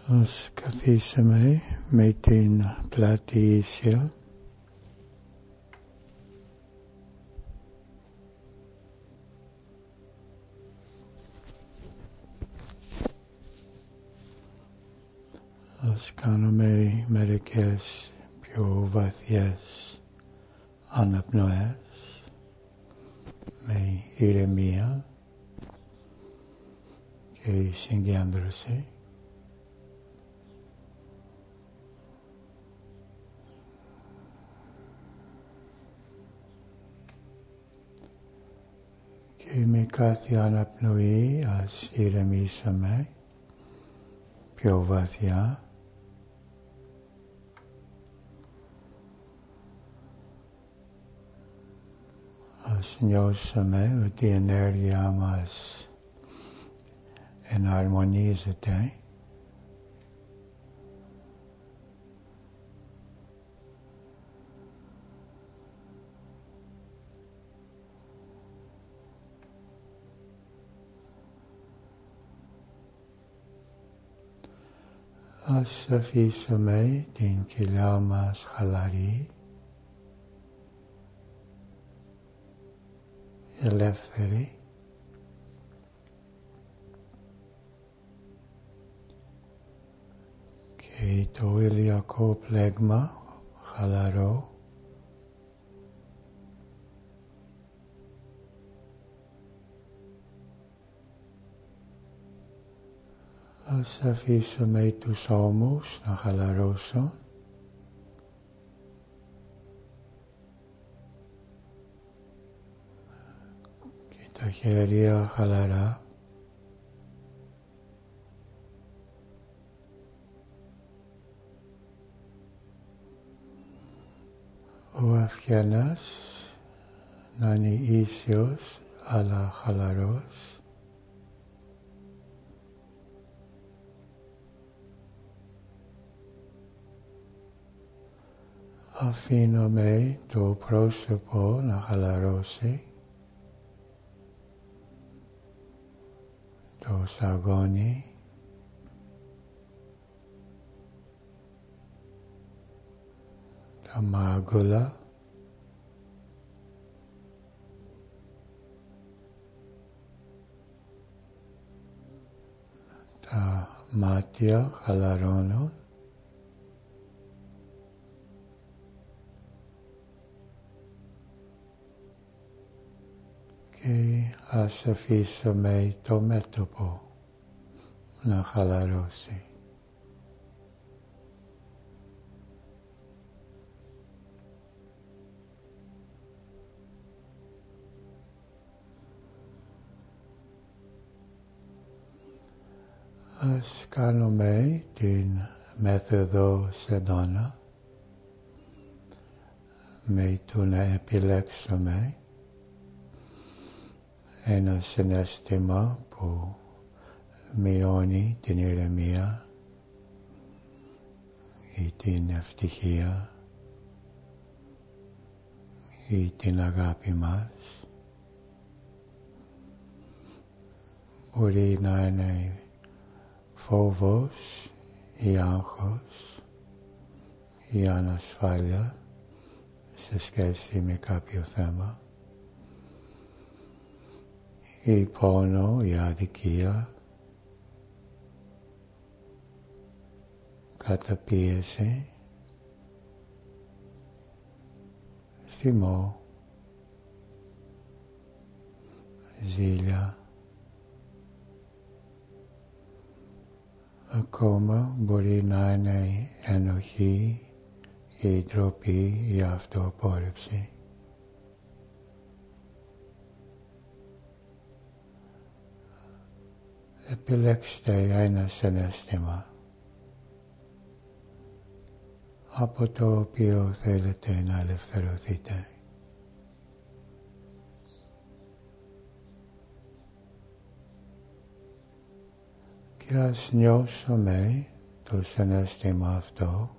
Ας καθίσαμε με την πλάτη ίσια. Ας κάνουμε μερικές πιο βαθιές αναπνοές με ηρεμία και συγκέντρωση. Και με κάθε αναπνοή ας ηρεμήσουμε πιο βαθιά. Ας νιώσουμε ότι η ενέργειά μας εναρμονίζεται. Ας αφήσουμε την κοιλιά μας χαλαρή, ελεύθερη. Και το ηλιακό πλέγμα χαλαρό. Ας αφήσουμε τους ώμους να χαλαρώσουν. Και τα χέρια χαλαρά. Ο αυχένας να είναι ίσιος αλλά χαλαρός. Αφήνουμε το πρόσωπο να χαλαρώσει, το σαγόνι, τα μάγουλα, τα μάτια χαλαρώνουν. Και ας αφήσουμε το μέτωπο να χαλαρώσει. Ας κάνουμε την μέθοδο Σεντάνα με το να επιλέξουμε ένα συναίσθημα που μειώνει την ηρεμία ή την ευτυχία ή την αγάπη μας. Μπορεί να είναι φόβος ή άγχος ή ανασφάλεια σε σχέση με κάποιο θέμα, ή πόνο ή αδικία, καταπίεση, θυμό, ζήλια. Ακόμα μπορεί να είναι ενοχή ή ντροπή ή αυτοαπόρριψη. Επιλέξτε ένα συναίσθημα από το οποίο θέλετε να ελευθερωθείτε. Και ας νιώσουμε το συναίσθημα αυτό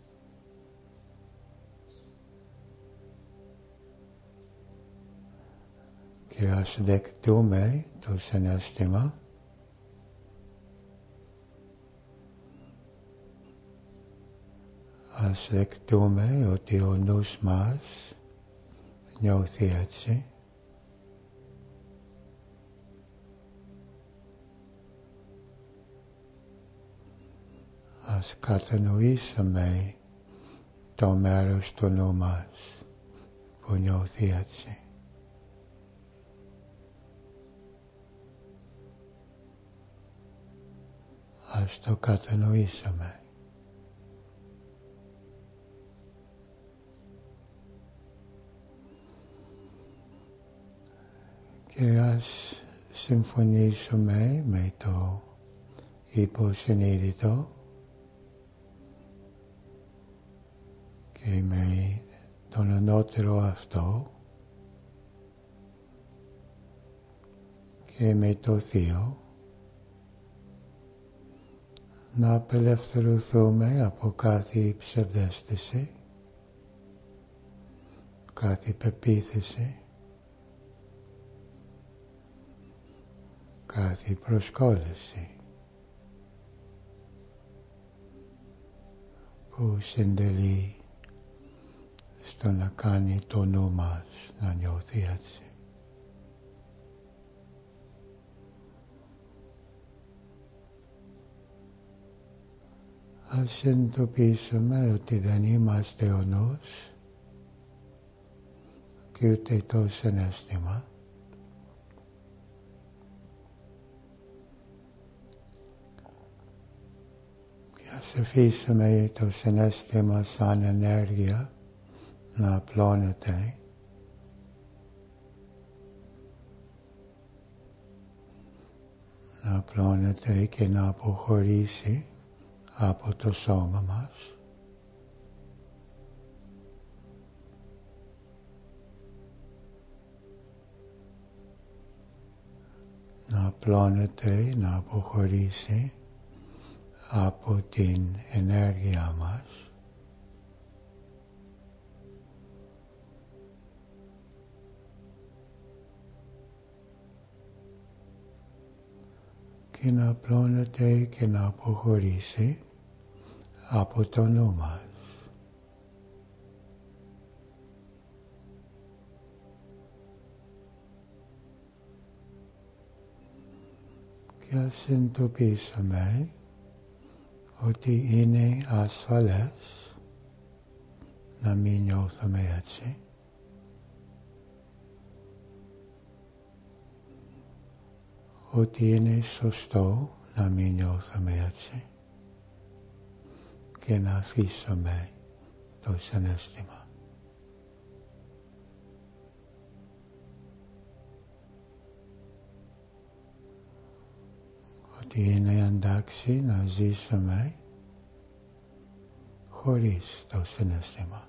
και ας δεκτούμε το συναίσθημα Ας δεκτούμε ότι ο νους μας νιώθει έτσι. Ας κατανοήσουμε το μέρος του νου μας που νιώθει έτσι. Ας το κατανοήσουμε. Και ας συμφωνήσουμε με το υποσυνείδητο και με τον ανώτερο αυτό και με το Θείο να απελευθερωθούμε από κάθε ψευδαίσθηση, κάθε πεποίθηση, κάθε προσκόλληση που συντελεί στο να κάνει το νου μας να νιώθει έτσι. Ας συνειδητοποιήσουμε ότι δεν είμαστε ο νους και ούτε το συναίσθημα. Και ας αφήσουμε το συναίσθημα σαν ενέργεια να απλώνεται και να αποχωρήσει από το σώμα μας. Να απλώνεται, να αποχωρήσει από την ενέργεια μας. Και να απλώνεται και να αποχωρήσει από το νου μας. Και ας συνειδητοποιήσουμε ότι είναι ασφαλές να μην νιώθουμε έτσι. Ότι είναι σωστό να μην νιώθουμε έτσι και να αφήσουμε το συναίσθημα. Ότι είναι εντάξει να ζήσουμε χωρίς το συναίσθημα.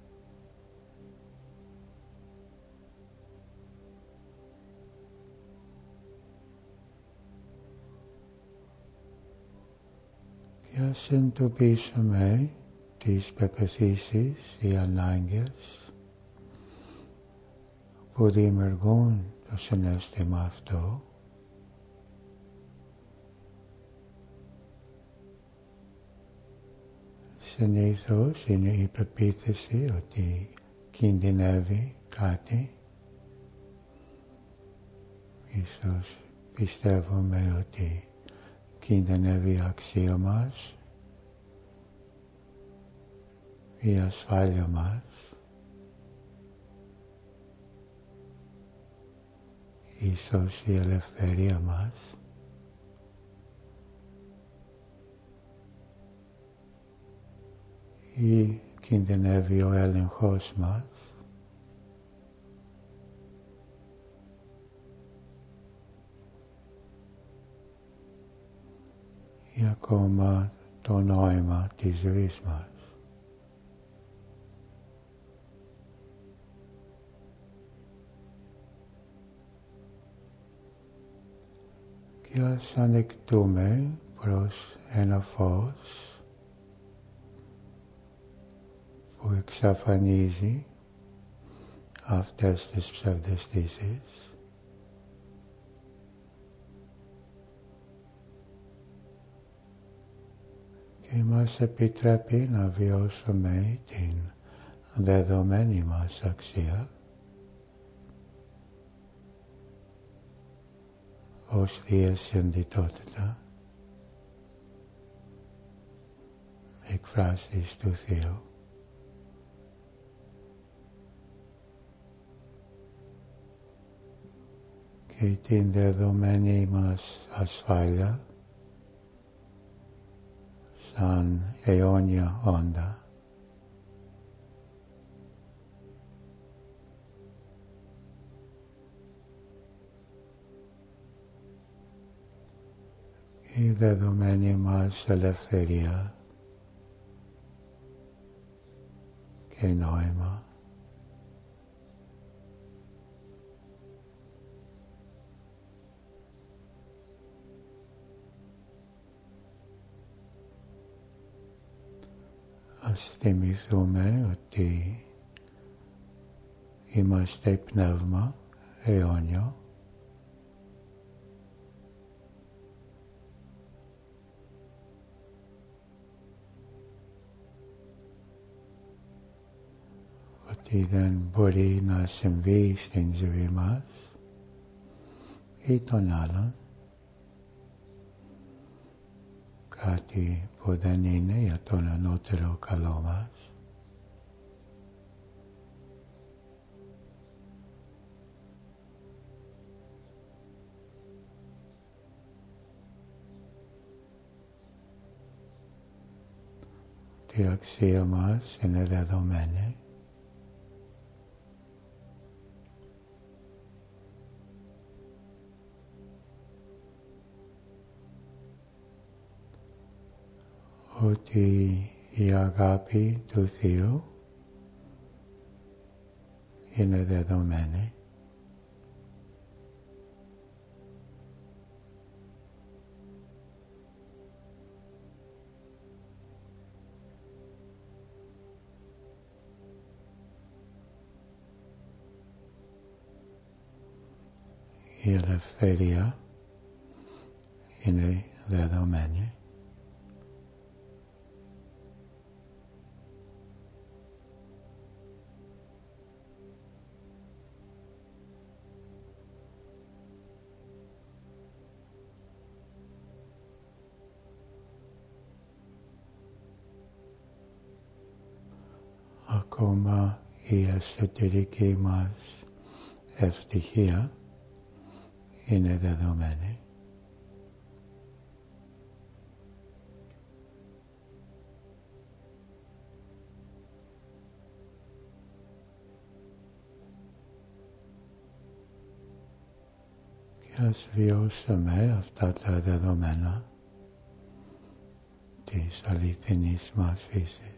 Και ας συνειδητοποιήσουμε τις πεποιθήσεις ή ανάγκες που δημιουργούν το συναίσθημα αυτό. Συνήθως είναι η πεποίθηση ότι κινδυνεύει κάτι. Ίσως πιστεύουμε ότι κινδυνεύει η αξία μας, η ασφάλεια μας, ίσως η ελευθερία μας. Ή κινδυνεύει ο έλεγχος μας. Ή ακόμα το νόημα της ζωής μας. Και ας ανεκτούμε προς ένα φως που εξαφανίζει αυτές τις ψευδαισθήσεις και μας επιτρέπει να βιώσουμε την δεδομένη μας αξία ως διασυνδυτότητα, εκφράσεις του Θεού, και την δεδομένη μας ασφάλεια σαν αιώνια όντα, η δεδομένη μας ελευθερία και νόημα, ας θυμηθούμε ότι είμαστε πνεύμα αιώνιο, ότι δεν μπορεί να συμβεί στην ζωή μας ή των άλλων κάτι που δεν είναι για τον ανώτερο καλό μας. Η αξία μας είναι δεδομένη. Ότι η αγάπη του Θεού είναι δεδομένη. Η ελευθερία είναι δεδομένη. Ακόμα η εσωτερική μας ευτυχία είναι δεδομένη. Και ας βιώσουμε αυτά τα δεδομένα της αληθινής μας φύσης.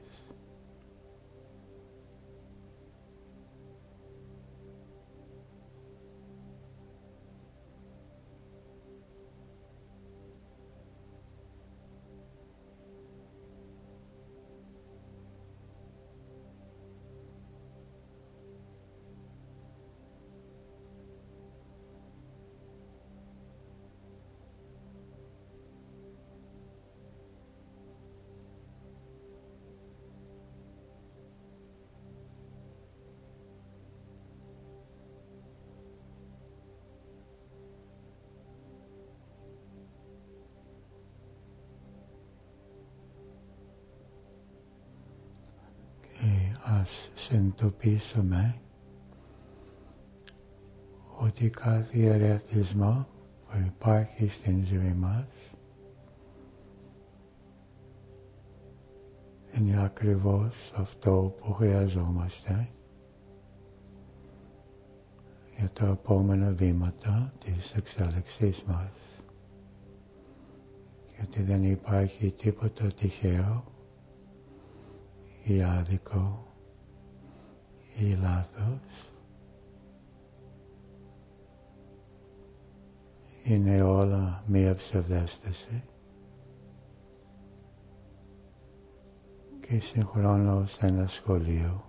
Ας συνειδητοποιήσουμε ότι κάθε ερεθισμό που υπάρχει στην ζωή μας είναι ακριβώς αυτό που χρειαζόμαστε για τα επόμενα βήματα της εξέλιξής μας. Γιατί δεν υπάρχει τίποτα τυχαίο ή άδικο ή λάθος. Είναι όλα μία ψευδέστηση και συγχρόνως ένα σχολείο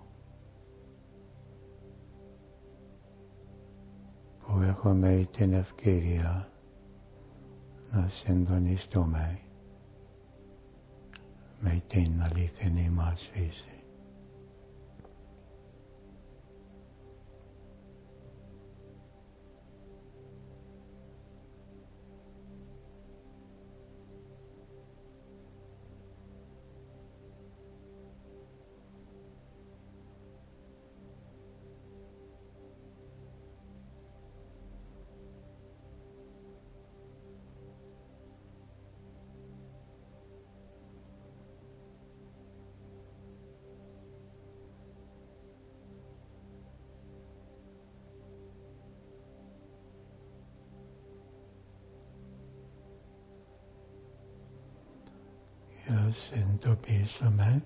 που έχουμε την ευκαιρία να συντονιστούμε με την αληθινή μας φύση. Συνειδητοποιήσουμε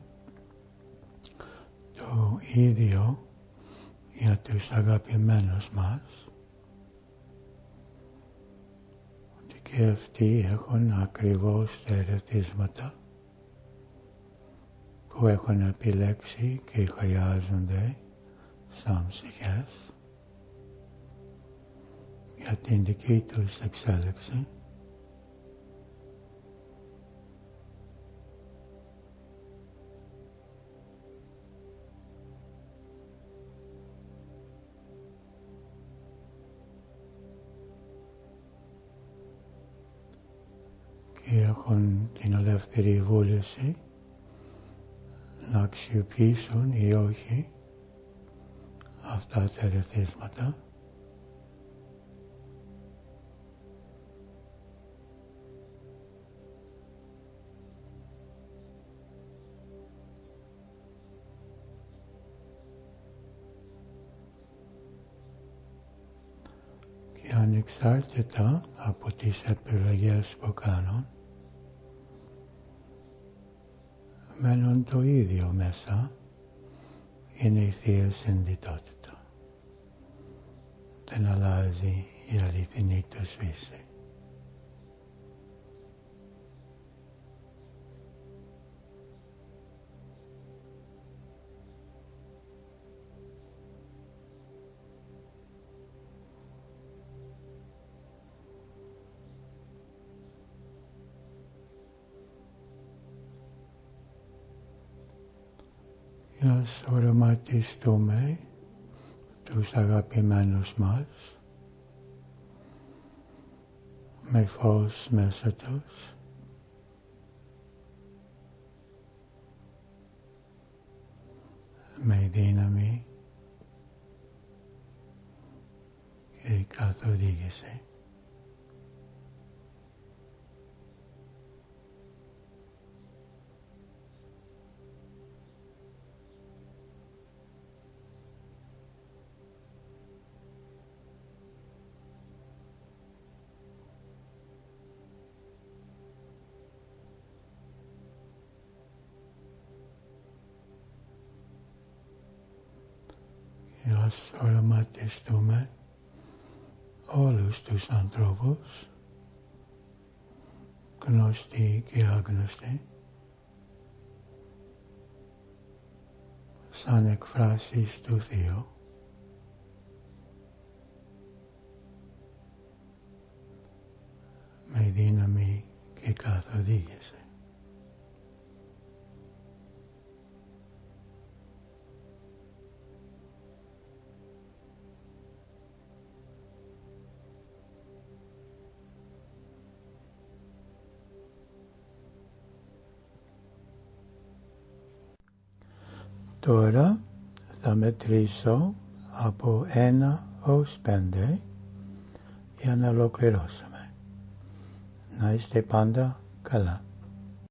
το ίδιο για τους αγαπημένους μας, ότι και αυτοί έχουν ακριβώς τα ερεθίσματα που έχουν επιλέξει και χρειάζονται σαν ψυχές για την δική τους εξέλιξη. Και έχουν την ελεύθερη βούληση να αξιοποιήσουν ή όχι αυτά τα ερεθίσματα. Και ανεξάρτητα από τις επιλογές που κάνουν, μένουν το ίδιο μέσα, είναι η Θεία Συνειδητότητα. Δεν αλλάζει η αληθινή τους φύση. Ας οραματιστούμε τους αγαπημένους μας με φως μέσα τους, με δύναμη και καθοδήγηση. Ας οραματιστούμε όλους τους ανθρώπους, γνωστοί και άγνωστοι, σαν εκφράσεις του Θεού, με δύναμη και καθοδήγηση. Τώρα θα μετρήσω από 1 ως 5 για να ολοκληρώσουμε. Να είστε πάντα καλά.